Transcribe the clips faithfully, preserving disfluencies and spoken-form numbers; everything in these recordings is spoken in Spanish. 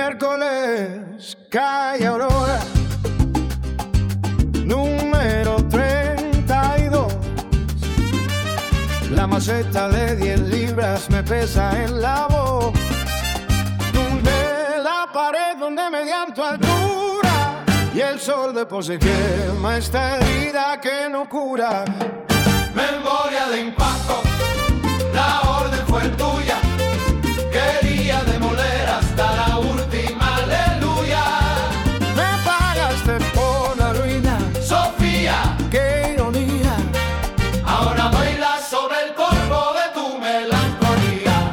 Miércoles, calle Aurora, número treinta y dos. La maceta de diez libras me pesa en la voz. Tumbé la pared donde mediante altura y el sol de por se quema esta herida que no cura. Memoria de impacto, la orden fue tuya. Quería demoler hasta la última, aleluya. Me pagaste por la ruina, Sofía, qué ironía. ahora bailas sobre el polvo de tu melancolía.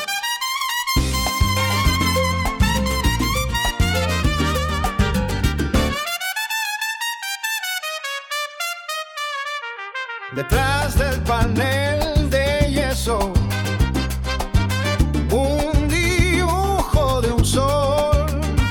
Detrás del panel de yeso, un dibujo de un sol.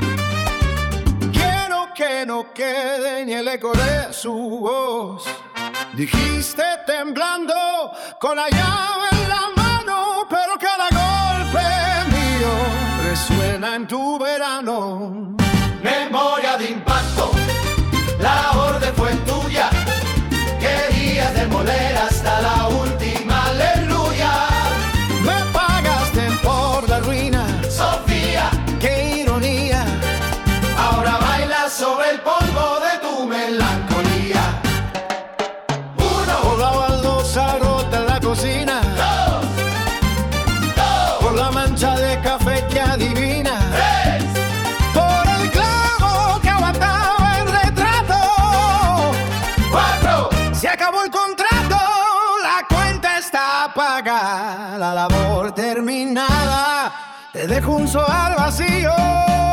Quiero que no quede ni el eco de su voz. Dijiste temblando con la llave en la mano, pero cada golpe mío resuena en tu verano. Memoria de impacto, la orden fue tuya. Querías demoler hasta la última, aleluya. Me pagaste por la ruina, Sofía, qué ironía. ahora bailas sobre el polvo de tu melancolía. Uno, Por la baldosa rota en la cocina, dos, dos, por la mancha de café que adivina, tres, por el clavo que aguantaba el retrato. cuatro. Se acabó el contrato, la cuenta está pagada, la labor terminada, te dejo un soal vacío.